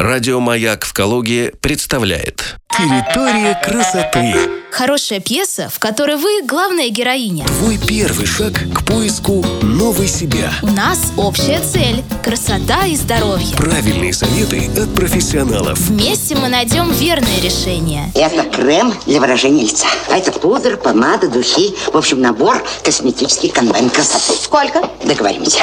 Радио «Маяк» в Калуге представляет Территория красоты. Хорошая пьеса, в которой вы главная героиня. Твой первый шаг к поиску новой себя. У нас общая цель – красота и здоровье. Правильные советы от профессионалов. Вместе мы найдем верное решение. Это крем для выражения лица. А это пудра, помада, духи. В общем, набор косметических комбайн красоты. Сколько? Договоримся.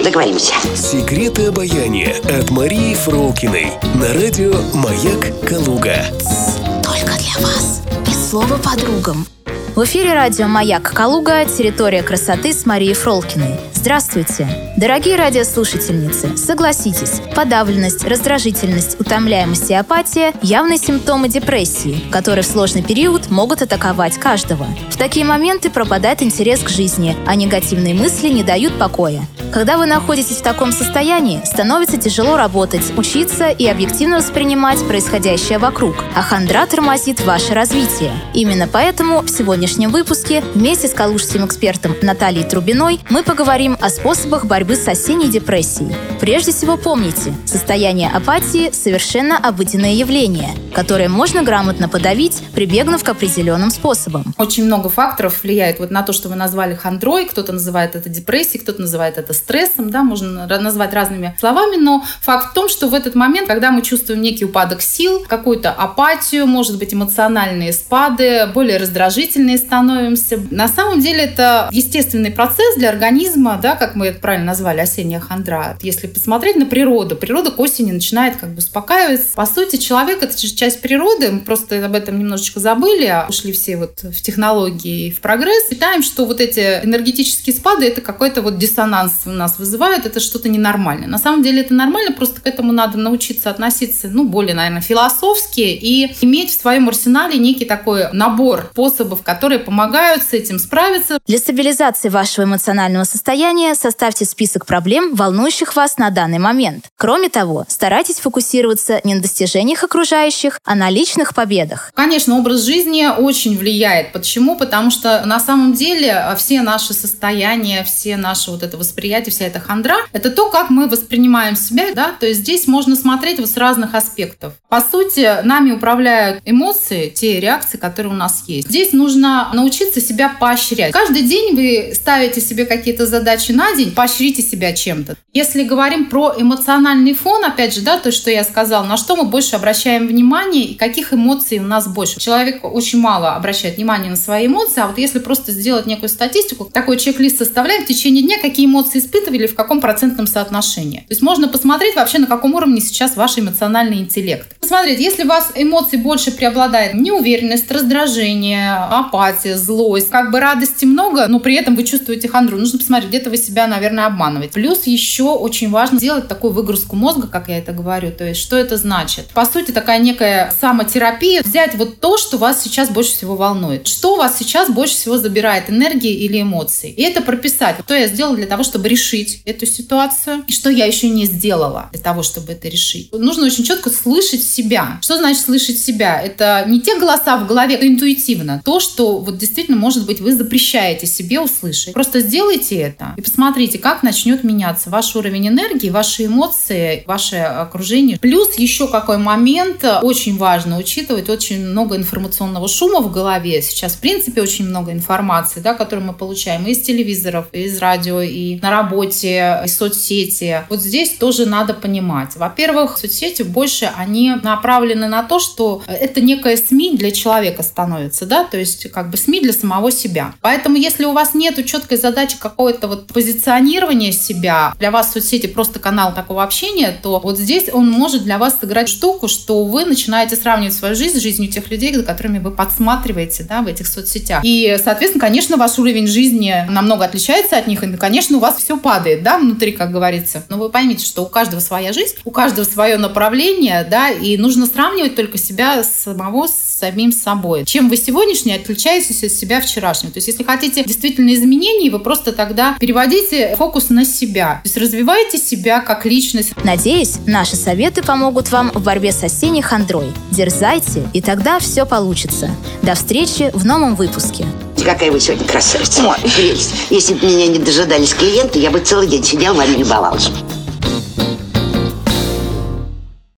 Секреты обаяния от Марии Фролкиной. На радио «Маяк» Калуга. Только для вас. Без слова подругам. В эфире радио «Маяк» Калуга, территория красоты с Марией Фролкиной. Здравствуйте! Дорогие радиослушательницы, согласитесь, подавленность, раздражительность, утомляемость и апатия – явные симптомы депрессии, которые в сложный период могут атаковать каждого. В такие моменты пропадает интерес к жизни, а негативные мысли не дают покоя. Когда вы находитесь в таком состоянии, становится тяжело работать, учиться и объективно воспринимать происходящее вокруг, а хандра тормозит ваше развитие. Именно поэтому в сегодняшнем выпуске вместе с калужским экспертом Натальей Трубиной мы поговорим о способах борьбы с осенней депрессией. Прежде всего помните, состояние апатии – совершенно обыденное явление, которое можно грамотно подавить, прибегнув к определенным способам. Очень много факторов влияет на то, что вы назвали хандрой. Кто-то называет это депрессией, кто-то называет это стрессом, можно назвать разными словами, но факт в том, что в этот момент, когда мы чувствуем некий упадок сил, какую-то апатию, может быть, эмоциональные спады, более раздражительные становимся. На самом деле это естественный процесс для организма, как мы это правильно назвали, осенняя хандра. Если посмотреть на природа к осени начинает успокаиваться. По сути, человек – это часть природы, мы просто об этом немножечко забыли, ушли все в технологии и в прогресс. Считаем, что эти энергетические спады – это какой-то диссонанс у нас вызывают, это что-то ненормальное. На самом деле это нормально, просто к этому надо научиться относиться, более, наверное, философски и иметь в своем арсенале некий такой набор способов, которые помогают с этим справиться. Для стабилизации вашего эмоционального состояния составьте список проблем, волнующих вас на данный момент. Кроме того, старайтесь фокусироваться не на достижениях окружающих, а на личных победах. Конечно, образ жизни очень влияет. Почему? Потому что на самом деле все наши состояния, все наши это восприятие, вся эта хандра, это то, как мы воспринимаем себя, то есть здесь можно смотреть с разных аспектов. По сути, нами управляют эмоции, те реакции, которые у нас есть. Здесь нужно научиться себя поощрять. Каждый день вы ставите себе какие-то задачи на день, поощрите себя чем-то. Если говорим про эмоциональный фон, опять же, то, что я сказала, на что мы больше обращаем внимание и каких эмоций у нас больше. Человек очень мало обращает внимание на свои эмоции, а если просто сделать некую статистику, такой чек-лист составляем в течение дня, какие эмоции испытывали, в каком процентном соотношении. То есть можно посмотреть вообще, на каком уровне сейчас ваш эмоциональный интеллект. Посмотреть, если у вас эмоций больше преобладает неуверенность, раздражение, апатия, злость, радости много, но при этом вы чувствуете хандру, нужно посмотреть, где-то вы себя, наверное, обманываете. Плюс еще очень важно сделать такую выгрузку мозга, как я это говорю. То есть, что это значит? По сути, такая некая самотерапия. Взять то, что вас сейчас больше всего волнует. Что у вас сейчас больше всего забирает энергии или эмоций. И это прописать. Что я сделала для того, чтобы решить эту ситуацию, и что я еще не сделала для того, чтобы это решить. Нужно очень четко слышать себя. Что значит слышать себя? Это не те голоса в голове, это интуитивно. То, что действительно, может быть, вы запрещаете себе услышать. Просто сделайте это и посмотрите, как начнет меняться ваш уровень энергии, ваши эмоции, ваше окружение. Плюс еще какой момент очень важно учитывать. Очень много информационного шума в голове. Сейчас, в принципе, очень много информации, которую мы получаем и из телевизоров, и из радио, и на работе, и соцсети. Здесь тоже надо понимать. Во-первых, соцсети больше, они направлены на то, что это некая СМИ для человека становится, то есть СМИ для самого себя. Поэтому, если у вас нет четкой задачи какого-то позиционирования себя, для вас соцсети просто канал такого общения, то здесь он может для вас сыграть штуку, что вы начинаете сравнивать свою жизнь с жизнью тех людей, за которыми вы подсматриваете в этих соцсетях. И, соответственно, конечно, ваш уровень жизни намного отличается от них, и, конечно, у вас все падает, внутри, как говорится. Но вы поймите, что у каждого своя жизнь, у каждого свое направление, и нужно сравнивать только себя самого с самим собой. Чем вы сегодняшний отличаетесь от себя вчерашнего. То есть, если хотите действительно изменений, вы просто тогда переводите фокус на себя. То есть, развивайте себя как личность. Надеюсь, наши советы помогут вам в борьбе с осенней хандрой. Дерзайте, и тогда все получится. До встречи в новом выпуске. Какая вы сегодня красавица. Прелесть. Если бы меня не дожидались клиенты, я бы целый день сидел, вами любовалась.